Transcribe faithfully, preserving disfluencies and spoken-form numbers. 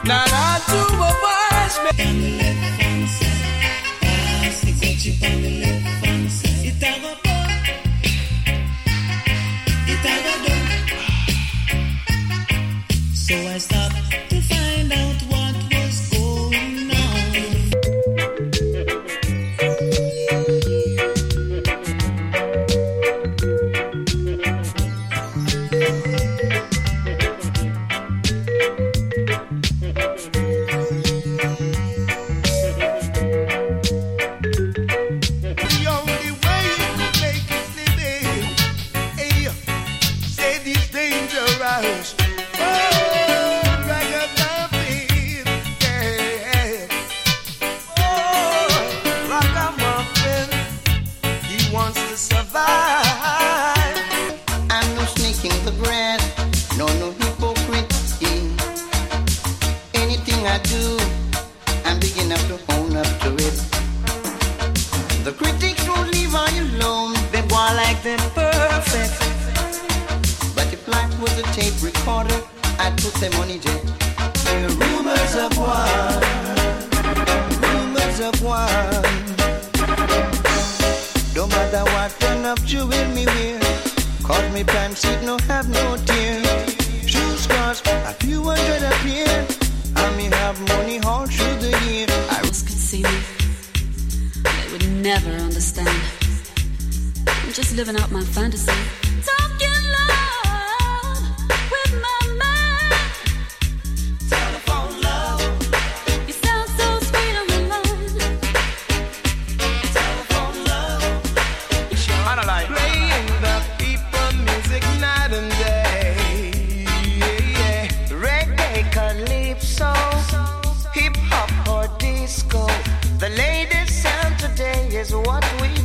Now not to avoid me. It have a boy. It have a dog. So I stopped to find out what was going on. Hip hop or disco, the latest sound today is what we